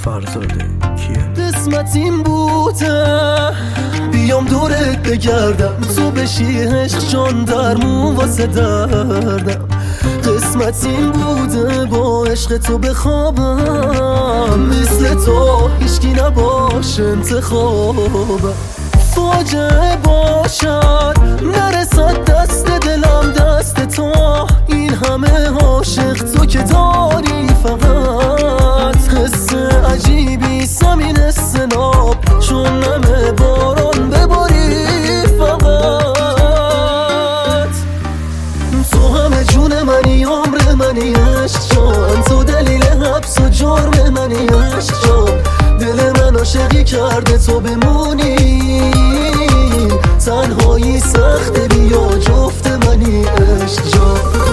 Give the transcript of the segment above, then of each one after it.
فرزاده کیه؟ قسمت این بوده بیام دورت بگردم، تو بشی عشق جان درمون واسه دردم. قسمت این بوده با عشق تو بخوابم، مثل تو هیچکی نباشه انتخابم. فاجعه باشد نرسد دست دلم دست تو، این همه عاشق تو که داری فقط. حس عجیبی سمین استناب چون نمه باران بباری فقط. تو همه جون منی، عمر منی، عشق جان تو دلیل حبس و جرم منی، عشق جان دل من عاشقی کرده تو بمونی. تنهایی سخته بیا جفت منی، عشق جان.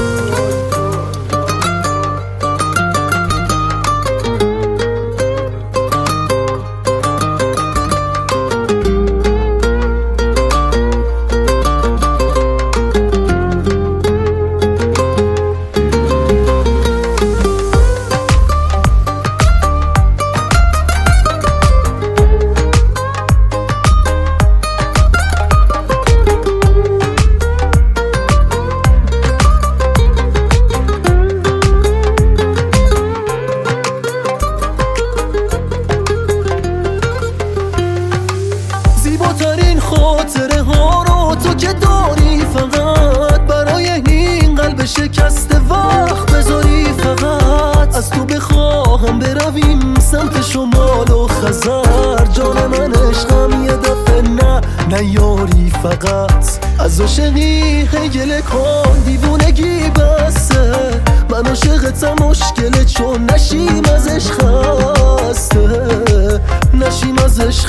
زیباترین خاطره ها رو تو که داری، فقط برای این قلب شکسته وقت بذاری. فقط از تو بخواهم برویم سمت شمال و خزر، جان من عشقم یه دفعه نه یاری. فقط از عاشقی هیگل کن دیوونگی بسه، من عاشقتم مشکله چون نشیم ازش خسته، نشیم ازش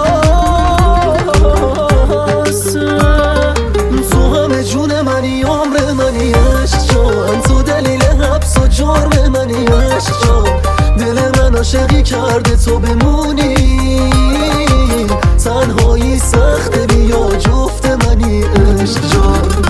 خسته. تو همه جون منی، عمر منی، عشق جان تو دلیل حبس و جرم منی، عشق جان دل من عاشقی کرده تو بمونی. تنهایی سخته بیا جفت منی، عشق جان.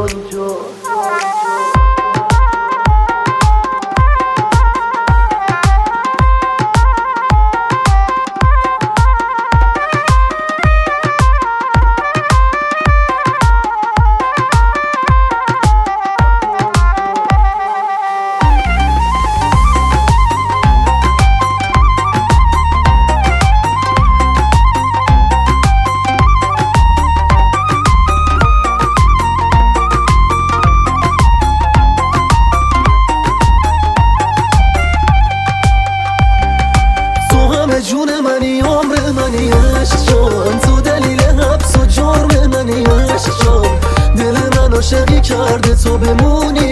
جون منی، عمر منی، عشق جان تو دلیل حبس و جرم منی، عشق جان دل من عاشقی کرده تو بمونی.